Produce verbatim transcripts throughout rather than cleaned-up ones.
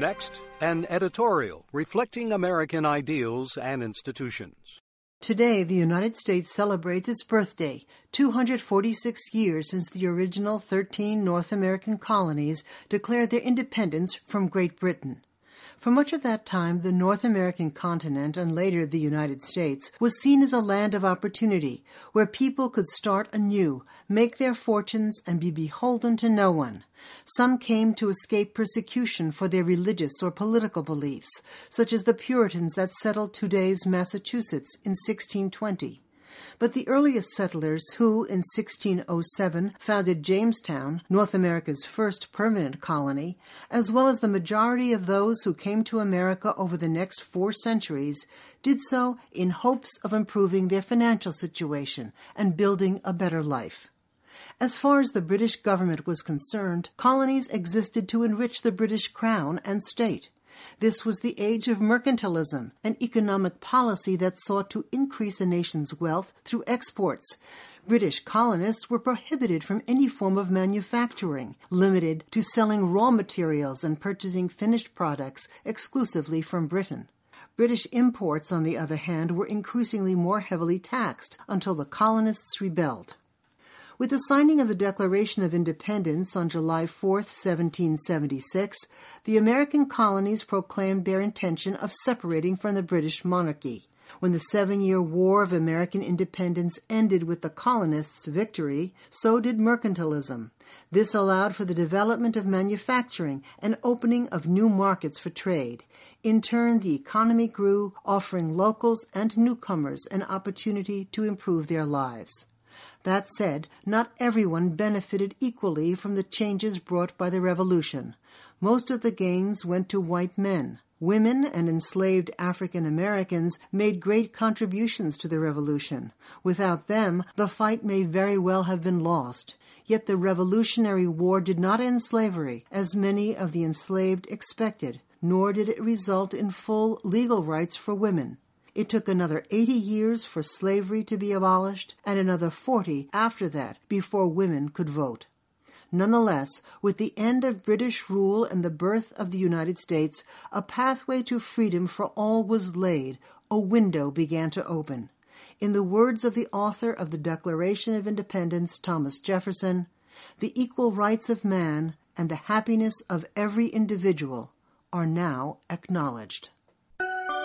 Next, an editorial reflecting American ideals and institutions. Today, the United States celebrates its birthday, two hundred forty-six years since the original thirteen North American colonies declared their independence from Great Britain. For much of that time, the North American continent, and later the United States, was seen as a land of opportunity, where people could start anew, make their fortunes, and be beholden to no one. Some came to escape persecution for their religious or political beliefs, such as the Puritans that settled today's Massachusetts in sixteen twenty. But the earliest settlers who, in sixteen oh seven, founded Jamestown, North America's first permanent colony, as well as the majority of those who came to America over the next four centuries, did so in hopes of improving their financial situation and building a better life. As far as the British government was concerned, colonies existed to enrich the British crown and state. This was the age of mercantilism, an economic policy that sought to increase a nation's wealth through exports. British colonists were prohibited from any form of manufacturing, limited to selling raw materials and purchasing finished products exclusively from Britain. British imports, on the other hand, were increasingly more heavily taxed until the colonists rebelled. With the signing of the Declaration of Independence on July fourth, seventeen seventy-six, the American colonies proclaimed their intention of separating from the British monarchy. When the Seven-Year War of American Independence ended with the colonists' victory, so did mercantilism. This allowed for the development of manufacturing and opening of new markets for trade. In turn, the economy grew, offering locals and newcomers an opportunity to improve their lives. That said, not everyone benefited equally from the changes brought by the Revolution. Most of the gains went to white men. Women and enslaved African Americans made great contributions to the Revolution. Without them, the fight may very well have been lost. Yet the Revolutionary War did not end slavery, as many of the enslaved expected, nor did it result in full legal rights for women. It took another eighty years for slavery to be abolished, and another forty after that before women could vote. Nonetheless, with the end of British rule and the birth of the United States, a pathway to freedom for all was laid, a window began to open. In the words of the author of the Declaration of Independence, Thomas Jefferson, the equal rights of man and the happiness of every individual are now acknowledged.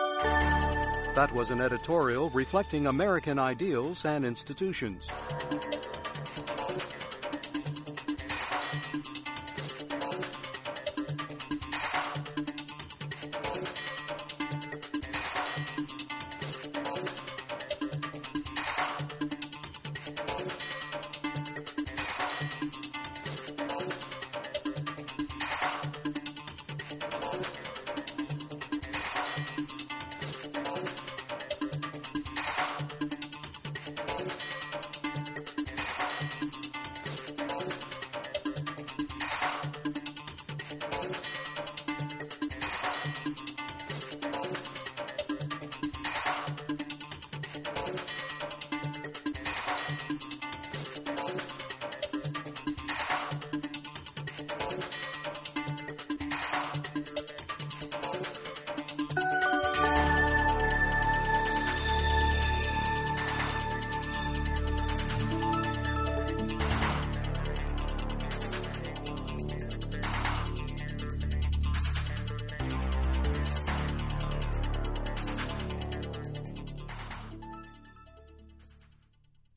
That was an editorial reflecting American ideals and institutions.